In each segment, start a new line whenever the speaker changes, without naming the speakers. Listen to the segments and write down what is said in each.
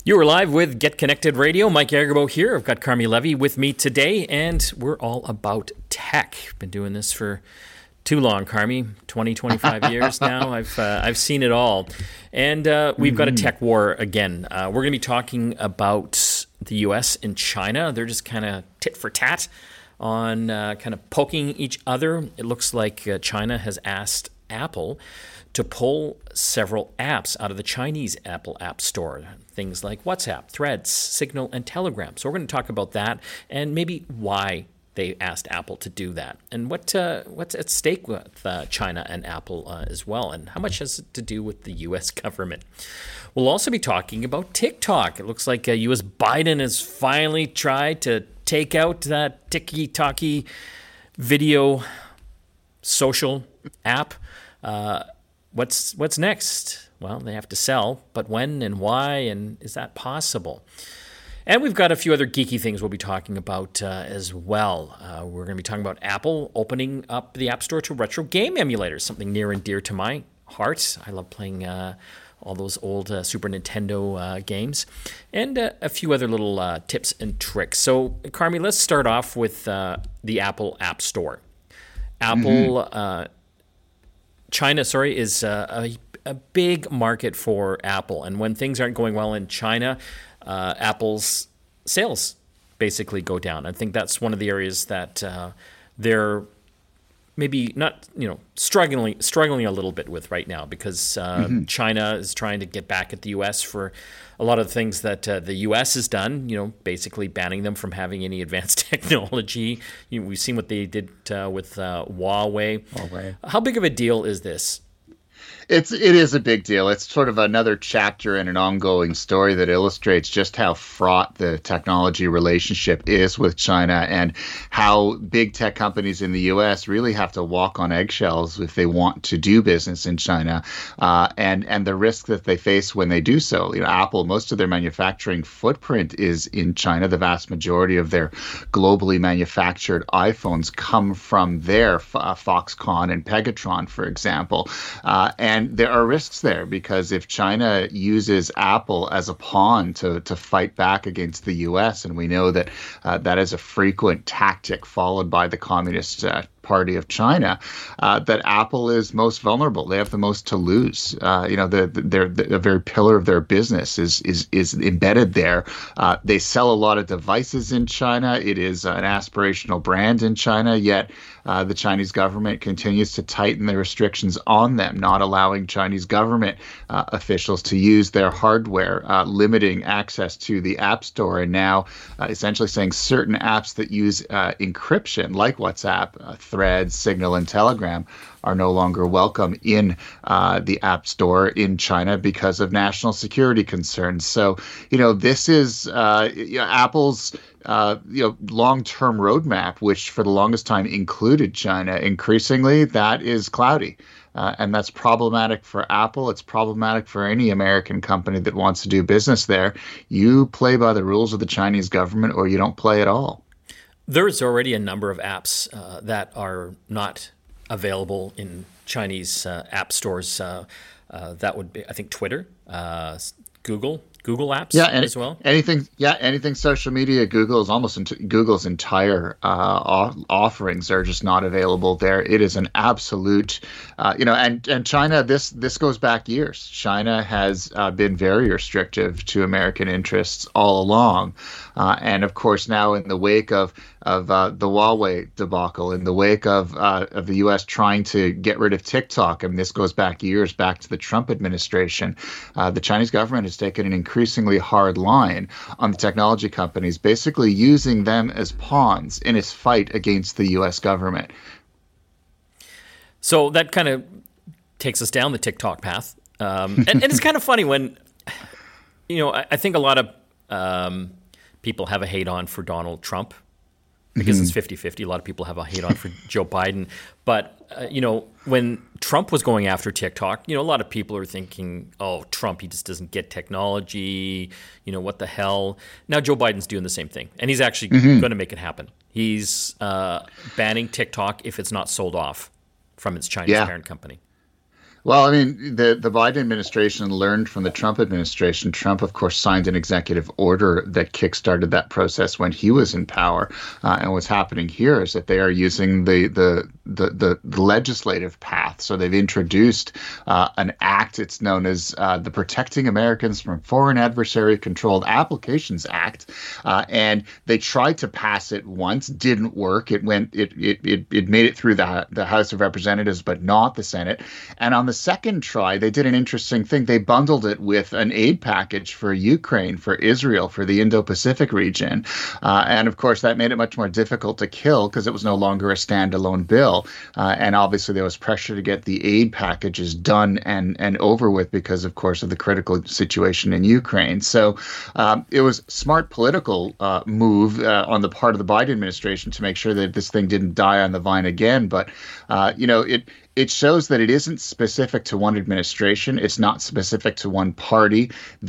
You are live with Get Connected Radio. Mike Agerbo here. I've got Carmi Levy with me today, and we're all about tech. Been doing this for too long, Carmi. 25 years now. I've seen it all. And we've got a tech war again. We're going to be talking about the U.S. and China. They're just kind of tit for tat on kind of poking each other. It looks like China has asked Apple to pull several apps out of the Chinese Apple App Store. Things like WhatsApp, Threads, Signal, and Telegram. So we're going to talk about that and maybe why they asked Apple to do that and what's at stake with China and Apple as well, and how much has it to do with the U.S. government. We'll also be talking about TikTok. It looks like U.S. Biden has finally tried to take out that TikTok video social app. What's next? Well, they have to sell, but when and why, and is that possible? And we've got a few other geeky things we'll be talking about as well. We're going to be talking about Apple opening up the App Store to retro game emulators, something near and dear to my heart. I love playing all those old Super Nintendo games, and a few other little tips and tricks. So, Carmi, let's start off with the Apple App Store. Apple... China, is a big market for Apple. And when things aren't going well in China, Apple's sales basically go down. I think that's one of the areas that they're maybe not, struggling a little bit with right now, because China is trying to get back at the U.S. for a lot of the things that the U.S. has done, basically banning them from having any advanced technology. We've seen what they did with Huawei. How big of a deal is this?
It is a big deal. It's sort of another chapter in an ongoing story that illustrates just how fraught the technology relationship is with China, and how big tech companies in the U.S. really have to walk on eggshells if they want to do business in China, and the risk that they face when they do so. Apple, most of their manufacturing footprint is in China. The vast majority of their globally manufactured iPhones come from there, Foxconn and Pegatron, for example. And there are risks there, because if China uses Apple as a pawn to fight back against the U.S., and we know that that is a frequent tactic followed by the Communist Party of China, that Apple is most vulnerable. They have the most to lose. The very pillar of their business is embedded there. They sell a lot of devices in China. It is an aspirational brand in China, yet the Chinese government continues to tighten the restrictions on them, not allowing Chinese government officials to use their hardware, limiting access to the App Store, and now essentially saying certain apps that use encryption, like WhatsApp, Threads, Signal, and Telegram, are no longer welcome in the App Store in China because of national security concerns. So, this is Apple's long-term roadmap, which for the longest time included China. Increasingly, that is cloudy. And that's problematic for Apple. It's problematic for any American company that wants to do business there. You play by the rules of the Chinese government, or you don't play at all.
There's already a number of apps that are not available in Chinese app stores. That would be, I think, Twitter, Google apps as well. Anything social media. Google's entire offerings are just not available there. It is an absolute, and China. This goes back years. China has been very restrictive to American interests all along, and of course now in the wake of the Huawei debacle, in the wake of the U.S. trying to get rid of TikTok, and this goes back years, back to the Trump administration, the Chinese government has taken an increasingly hard line on the technology companies, basically using them as pawns in its fight against the U.S. government. So that kind of takes us down the TikTok path. And it's kind of funny when, I think a lot of people have a hate-on for Donald Trump, because it's 50-50. A lot of people have a hate-on for Joe Biden. But, when Trump was going after TikTok, a lot of people are thinking, oh, Trump, he just doesn't get technology. What the hell? Now Joe Biden's doing the same thing. And he's actually going to make it happen. He's banning TikTok if it's not sold off from its Chinese parent company.
Well, I mean, the Biden administration learned from the Trump administration. Trump, of course, signed an executive order that kickstarted that process when he was in power. And what's happening here is that they are using the legislative path. So they've introduced an act. It's known as the Protecting Americans from Foreign Adversary Controlled Applications Act, and they tried to pass it once, didn't work. It made it through the House of Representatives, but not the Senate. And on the second try, they did an interesting thing. They bundled it with an aid package for Ukraine, for Israel, for the Indo-Pacific region. And of course, that made it much more difficult to kill because it was no longer a standalone bill. And obviously, there was pressure to get the aid packages done and over with because, of course, of the critical situation in Ukraine. So it was smart political move on the part of the Biden administration to make sure that this thing didn't die on the vine again. But, it shows that it isn't specific to one administration. It's not specific to one party.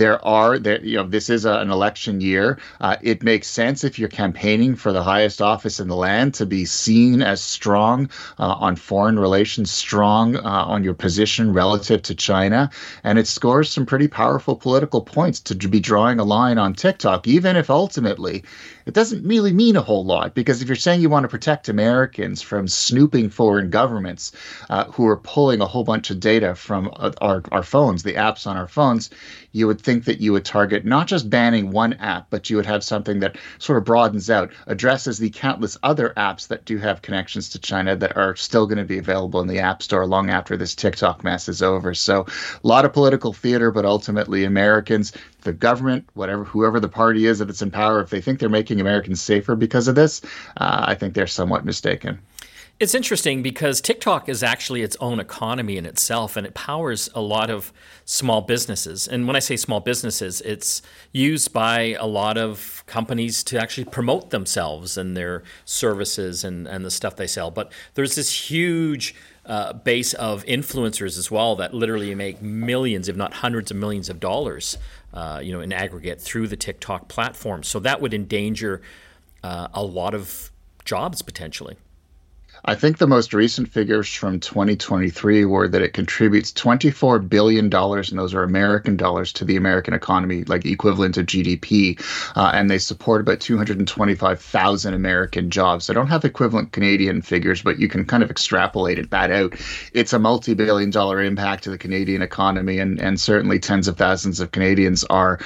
This is an election year. It makes sense if you're campaigning for the highest office in the land to be seen as strong on foreign relations, strong on your position relative to China. And it scores some pretty powerful political points to be drawing a line on TikTok, even if ultimately it doesn't really mean a whole lot. Because if you're saying you want to protect Americans from snooping foreign governments, who are pulling a whole bunch of data from our phones, the apps on our phones, you would think that you would target not just banning one app, but you would have something that sort of broadens out, addresses the countless other apps that do have connections to China that are still going to be available in the App Store long after this TikTok mess is over. So a lot of political theater, but ultimately Americans, the government, whoever the party is that's in power, if they think they're making Americans safer because of this, I think they're somewhat mistaken.
It's interesting because TikTok is actually its own economy in itself, and it powers a lot of small businesses. And when I say small businesses, it's used by a lot of companies to actually promote themselves and their services and the stuff they sell. But there's this huge base of influencers as well that literally make millions, if not hundreds of millions of dollars, in aggregate through the TikTok platform. So that would endanger a lot of jobs potentially.
I think the most recent figures from 2023 were that it contributes $24 billion, and those are American dollars, to the American economy, like equivalent to GDP. And they support about 225,000 American jobs. I don't have equivalent Canadian figures, but you can kind of extrapolate that out. It's a multi-billion-dollar impact to the Canadian economy, and certainly tens of thousands of Canadians are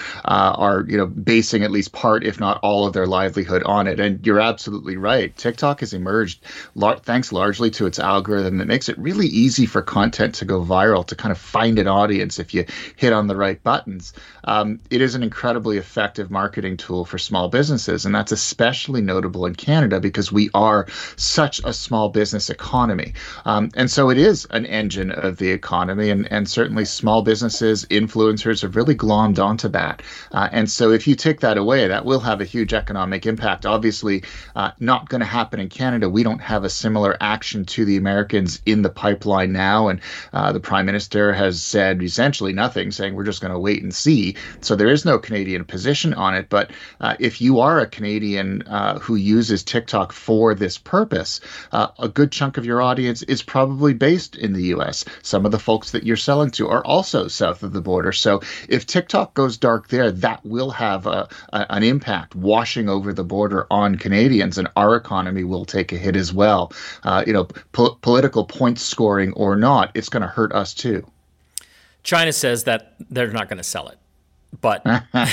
basing at least part, if not all, of their livelihood on it. And you're absolutely right. TikTok has emerged thanks largely to its algorithm that makes it really easy for content to go viral, to kind of find an audience if you hit on the right buttons. It is an incredibly effective marketing tool for small businesses, and that's especially notable in Canada because we are such a small business economy. And so it is an engine of the economy, and certainly small businesses, influencers have really glommed onto that. And so if you take that away, that will have a huge economic impact. Obviously, not going to happen in Canada. We don't have a similar action to the Americans in the pipeline now. And the Prime Minister has said essentially nothing, saying we're just going to wait and see. So there is no Canadian position on it. But if you are a Canadian who uses TikTok for this purpose, a good chunk of your audience is probably based in the U.S. Some of the folks that you're selling to are also south of the border. So if TikTok goes dark there, that will have an impact washing over the border on Canadians, and our economy will take a hit as well. Political point scoring or not, it's going to hurt us too.
China says that they're not going to sell it. But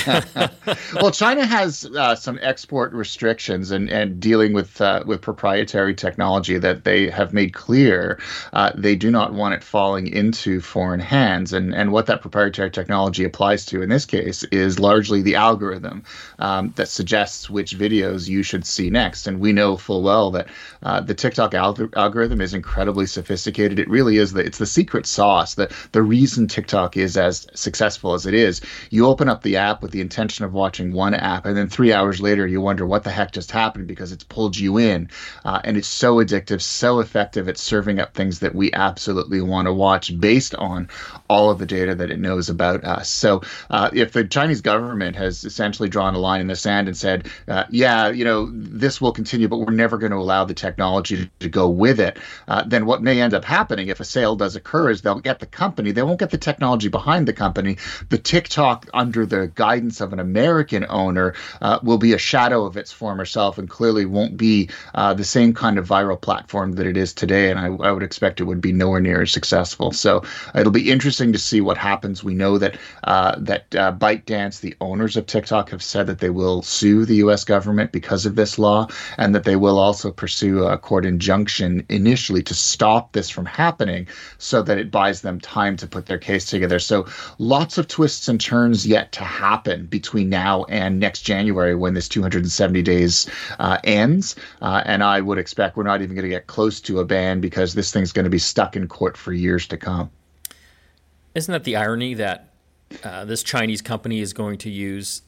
well, China has some export restrictions and dealing with proprietary technology that they have made clear they do not want it falling into foreign hands. And what that proprietary technology applies to in this case is largely the algorithm that suggests which videos you should see next. And we know full well that the TikTok algorithm is incredibly sophisticated. It really is it's the secret sauce. The reason TikTok is as successful as it is. You you open up the app with the intention of watching one app, and then 3 hours later you wonder what the heck just happened because it's pulled you in. And it's so addictive, so effective at serving up things that we absolutely want to watch based on all of the data that it knows about us. So if the Chinese government has essentially drawn a line in the sand and said, yeah, this will continue, but we're never going to allow the technology to go with it, then what may end up happening if a sale does occur is they'll get the company. They won't get the technology behind the company. The TikTok, under the guidance of an American owner, will be a shadow of its former self and clearly won't be the same kind of viral platform that it is today. And I would expect it would be nowhere near as successful. So it'll be interesting to see what happens. We know that ByteDance, the owners of TikTok, have said that they will sue the U.S. government because of this law, and that they will also pursue a court injunction initially to stop this from happening so that it buys them time to put their case together. So lots of twists and turns yet to happen between now and next January when this 270 days ends. And I would expect we're not even going to get close to a ban because this thing's going to be stuck in court for years to come.
Isn't that the irony that this Chinese company is going to use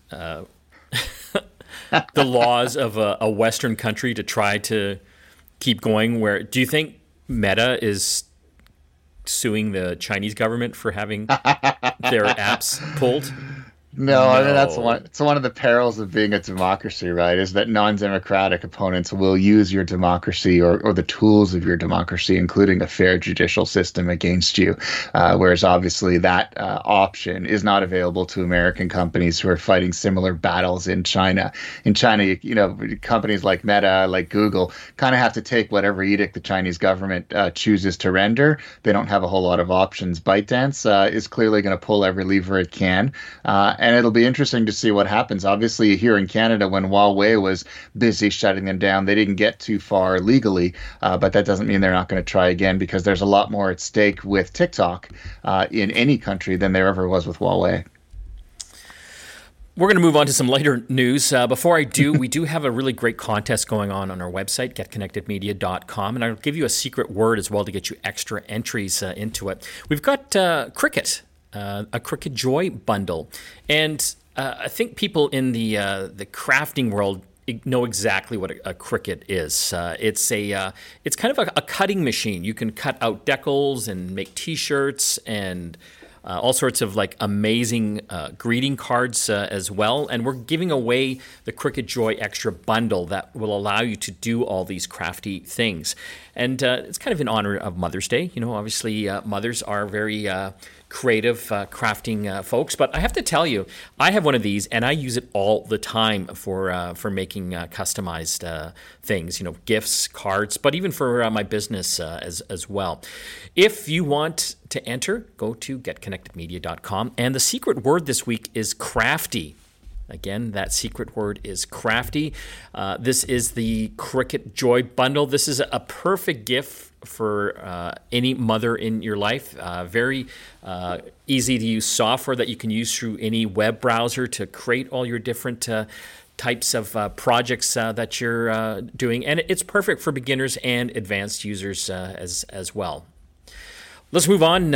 the laws of a Western country to try to keep going? Where do you think Meta is suing the Chinese government for having their apps pulled?
No, I mean it's one of the perils of being a democracy, right? Is that non-democratic opponents will use your democracy or the tools of your democracy, including a fair judicial system, against you. Whereas obviously that option is not available to American companies who are fighting similar battles in China. In China, companies like Meta, like Google, kind of have to take whatever edict the Chinese government chooses to render. They don't have a whole lot of options. ByteDance is clearly going to pull every lever it can. And it'll be interesting to see what happens. Obviously, here in Canada, when Huawei was busy shutting them down, they didn't get too far legally, but that doesn't mean they're not going to try again, because there's a lot more at stake with TikTok in any country than there ever was with Huawei.
We're going to move on to some lighter news. Before I do, we do have a really great contest going on our website, getconnectedmedia.com, and I'll give you a secret word as well to get you extra entries into it. We've got Cricut. A Cricut Joy bundle, and I think people in the crafting world know exactly what a Cricut is. It's kind of a cutting machine. You can cut out decals and make T-shirts and all sorts of like amazing greeting cards as well. And we're giving away the Cricut Joy Extra bundle that will allow you to do all these crafty things. And it's kind of in honor of Mother's Day. Obviously mothers are very creative crafting folks, but I have to tell you, I have one of these and I use it all the time for making customized things, gifts, cards, but even for my business as well. If you want to enter, go to getconnectedmedia.com, and the secret word this week is crafty. Again, that secret word is crafty. This is the Cricut Joy bundle. This is a perfect gift for any mother in your life. Very easy to use software that you can use through any web browser to create all your different types of projects that you're doing. And it's perfect for beginners and advanced users as well. Let's move on,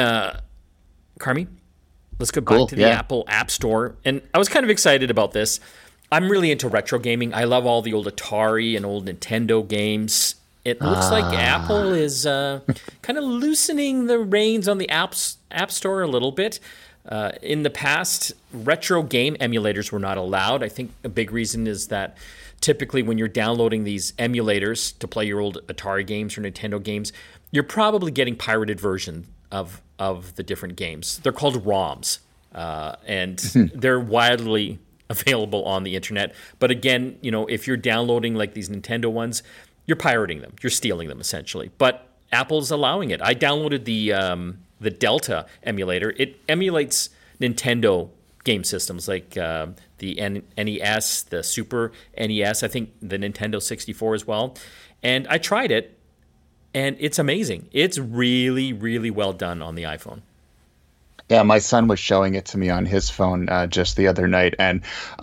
Carmi. Let's go back to the Apple App Store. And I was kind of excited about this. I'm really into retro gaming. I love all the old Atari and old Nintendo games. It looks like Apple is kind of loosening the reins on the App Store a little bit. In the past, retro game emulators were not allowed. I think a big reason is that typically when you're downloading these emulators to play your old Atari games or Nintendo games, you're probably getting pirated versions of the different games. They're called ROMs, and they're widely available on the internet. But again, if you're downloading like these Nintendo ones, you're pirating them. You're stealing them, essentially. But Apple's allowing it. I downloaded the Delta emulator. It emulates Nintendo game systems like the NES, the Super NES, I think the Nintendo 64 as well. And I tried it, and it's amazing. It's really, really well done on the iPhone.
Yeah, my son was showing it to me on his phone just the other night, and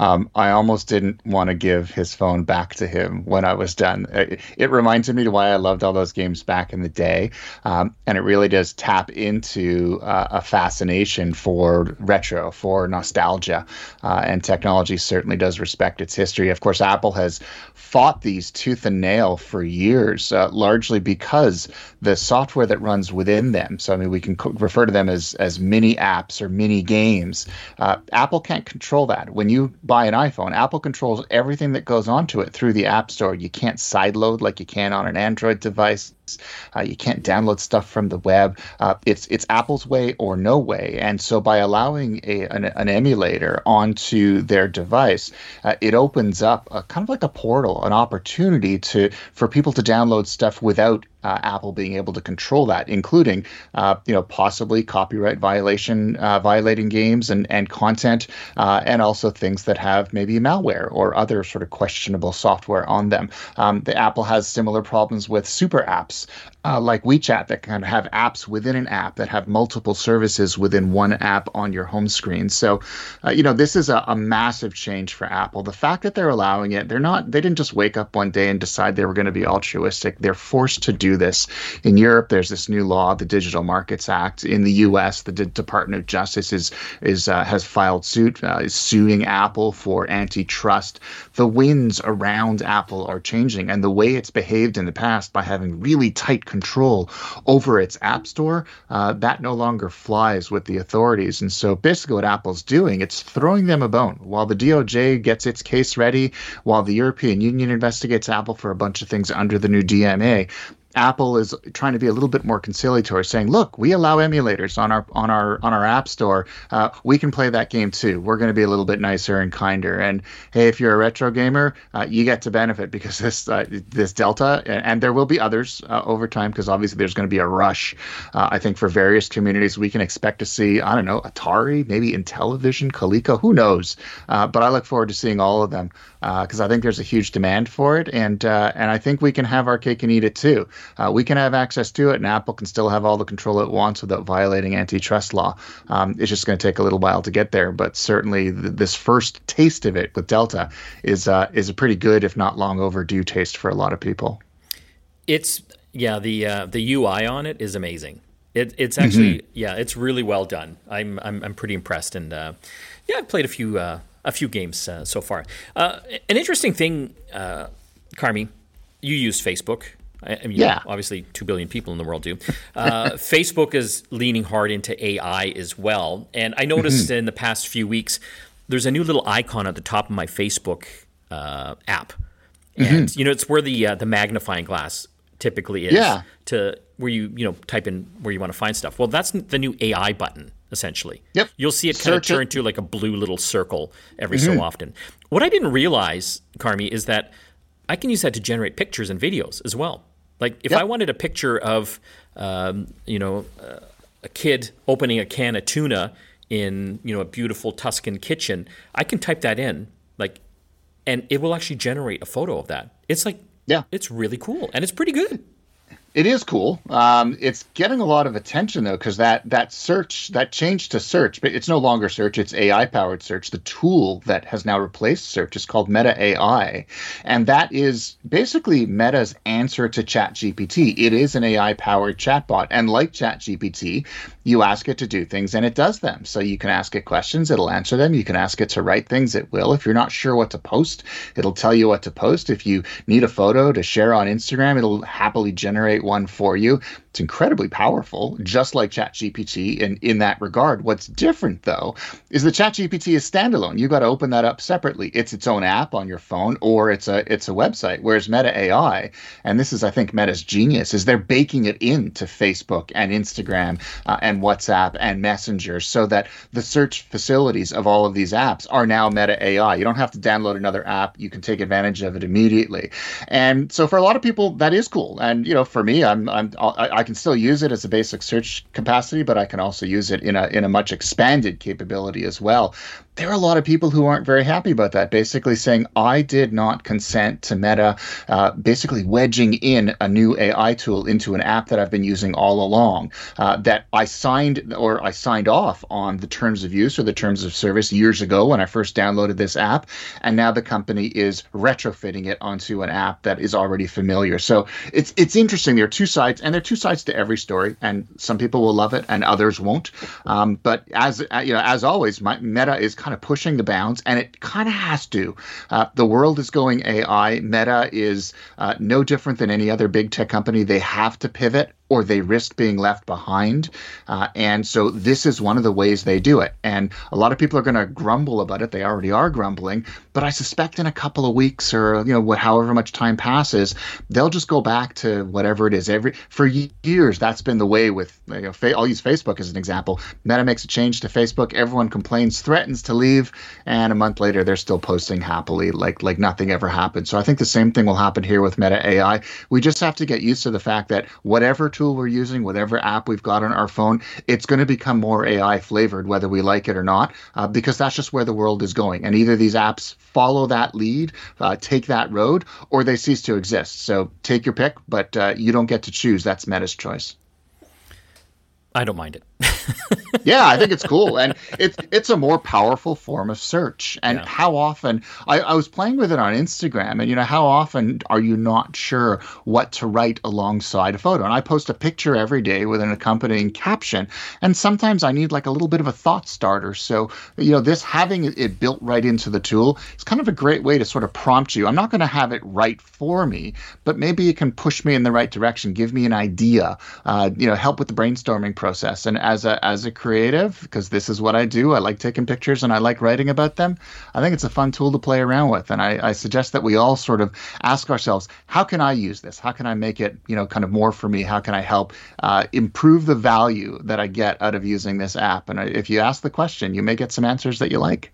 I almost didn't want to give his phone back to him when I was done. It reminded me of why I loved all those games back in the day, and it really does tap into a fascination for retro, for nostalgia, and technology certainly does respect its history. Of course, Apple has fought these tooth and nail for years, largely because the software that runs within them. So, I mean, we can refer to them as mini apps or mini games. Apple can't control that. When you buy an iPhone, Apple controls everything that goes onto it through the App Store. You can't sideload like you can on an Android device. You can't download stuff from the web. It's Apple's way or no way. And so by allowing an emulator onto their device, it opens up kind of like a portal, an opportunity for people to download stuff without Apple being able to control that, including possibly copyright violating games and content, and also things that have maybe malware or other sort of questionable software on them. The Apple has similar problems with super apps. Like WeChat, that kind of have apps within an app that have multiple services within one app on your home screen. So, this is a massive change for Apple. The fact that they're allowing it, they didn't just wake up one day and decide they were going to be altruistic. They're forced to do this. In Europe, there's this new law, the Digital Markets Act. In the U.S., the Department of Justice has filed suit, is suing Apple for antitrust. The winds around Apple are changing, and the way it's behaved in the past by having really tight control over its app store, that no longer flies with the authorities. And so basically what Apple's doing, it's throwing them a bone. While the DOJ gets its case ready, while the European Union investigates Apple for a bunch of things under the new DMA, Apple is trying to be a little bit more conciliatory, saying, "Look, we allow emulators on our app store. We can play that game too. We're going to be a little bit nicer and kinder. And hey, if you're a retro gamer, you get to benefit because this Delta, and there will be others over time, because obviously there's going to be a rush. I think for various communities, we can expect to see, I don't know, Atari, maybe Intellivision, Coleco, who knows? But I look forward to seeing all of them because I think there's a huge demand for it, and I think we can have our cake and eat it too." We can have access to it, and Apple can still have all the control it wants without violating antitrust law. It's just going to take a little while to get there, but certainly this first taste of it with Delta is a pretty good, if not long overdue, taste for a lot of people.
The UI on it is amazing. It's actually it's really well done. I'm pretty impressed, and I've played a few games so far. An interesting thing, Carmi, you use Facebook. I mean, obviously 2 billion people in the world do. Facebook is leaning hard into AI as well. And I noticed in the past few weeks, there's a new little icon at the top of my Facebook app. And, it's where the magnifying glass typically is to where you type in where you want to find stuff. Well, that's the new AI button, essentially.
Yep.
You'll see it kind of turn to like a blue little circle every so often. What I didn't realize, Carmi, is that I can use that to generate pictures and videos as well. Like if I wanted a picture of, a kid opening a can of tuna in, a beautiful Tuscan kitchen, I can type that in, and it will actually generate a photo of that. It's it's really cool, and it's pretty good.
It is cool. It's getting a lot of attention, though, because that change to search, but it's no longer search, it's AI-powered search. The tool that has now replaced search is called Meta AI, and that is basically Meta's answer to ChatGPT. It is an AI-powered chatbot, and like ChatGPT, you ask it to do things, and it does them. So you can ask it questions, it'll answer them. You can ask it to write things, it will. If you're not sure what to post, it'll tell you what to post. If you need a photo to share on Instagram, it'll happily generate one for you. It's incredibly powerful, just like ChatGPT in that regard. What's different, though, is that ChatGPT is standalone. You got to open that up separately. It's its own app on your phone, or it's a website. Whereas Meta AI, and this is, I think, Meta's genius, is they're baking it into Facebook and Instagram and WhatsApp and Messenger, so that the search facilities of all of these apps are now Meta AI. You don't have to download another app. You can take advantage of it immediately. And so for a lot of people, that is cool. And for me, I can still use it as a basic search capacity, but I can also use it in a much expanded capability as well. there are a lot of people who aren't very happy about that, basically saying, I did not consent to Meta basically wedging in a new AI tool into an app that I've been using all along, that I signed off on the terms of use or the terms of service years ago when I first downloaded this app. And now the company is retrofitting it onto an app that is already familiar. So it's interesting. There are two sides, and there are two sides to every story. And some people will love it and others won't. But as always, Meta is kind of pushing the bounds, and it kind of has to. The world is going AI. Meta is no different than any other big tech company. They have to pivot, or they risk being left behind. And so this is one of the ways they do it. And a lot of people are going to grumble about it. They already are grumbling. But I suspect in a couple of weeks or, however much time passes, they'll just go back to whatever it is. For years, that's been the way with, I'll use Facebook as an example. Meta makes a change to Facebook. Everyone complains, threatens to leave. And a month later, they're still posting happily like nothing ever happened. So I think the same thing will happen here with Meta AI. We just have to get used to the fact that whatever tool we're using, whatever app we've got on our phone, it's going to become more AI flavored, whether we like it or not, because that's just where the world is going. And either these apps follow that lead, take that road, or they cease to exist. So take your pick, but you don't get to choose. That's Meta's choice.
I don't mind it.
Yeah, I think it's cool. And it's a more powerful form of search. And how often, I was playing with it on Instagram, and how often are you not sure what to write alongside a photo? And I post a picture every day with an accompanying caption. And sometimes I need like a little bit of a thought starter. So, this having it built right into the tool is kind of a great way to sort of prompt you. I'm not going to have it write for me, but maybe it can push me in the right direction, give me an idea, help with the brainstorming process. And as a creative, because this is what I do, I like taking pictures and I like writing about them, I think it's a fun tool to play around with. And I suggest that we all sort of ask ourselves, how can I use this? How can I make it, kind of more for me? How can I help improve the value that I get out of using this app? And if you ask the question, you may get some answers that you like.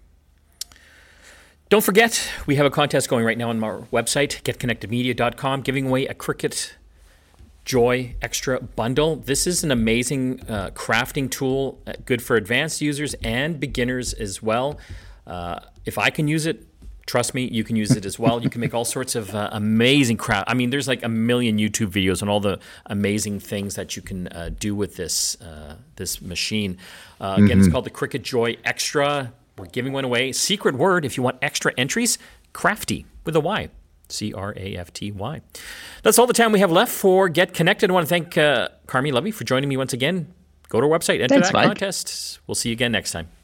Don't forget, we have a contest going right now on our website, getconnectedmedia.com, giving away a Cricut Joy Extra bundle. This is an amazing crafting tool, good for advanced users and beginners as well. If I can use it, trust me, you can use it as well. You can make all sorts of amazing craft. I mean, there's like a million YouTube videos on all the amazing things that you can do with this machine. Again, it's called the Cricut Joy Extra. We're giving one away. Secret word, if you want extra entries, crafty with a Y. Crafty. That's all the time we have left for Get Connected. I want to thank Carmi Levy for joining me once again. Go to our website, enter that contest. We'll see you again next time.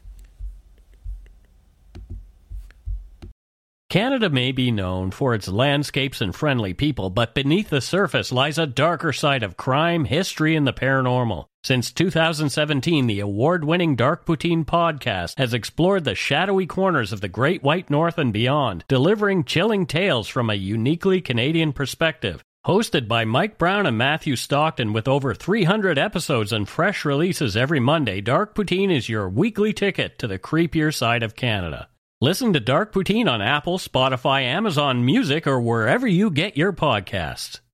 Canada may be known for its landscapes and friendly people, but beneath the surface lies a darker side of crime, history, and the paranormal. Since 2017, the award-winning Dark Poutine podcast has explored the shadowy corners of the Great White North and beyond, delivering chilling tales from a uniquely Canadian perspective. Hosted by Mike Brown and Matthew Stockton with over 300 episodes and fresh releases every Monday, Dark Poutine is your weekly ticket to the creepier side of Canada. Listen to Dark Poutine on Apple, Spotify, Amazon Music, or wherever you get your podcasts.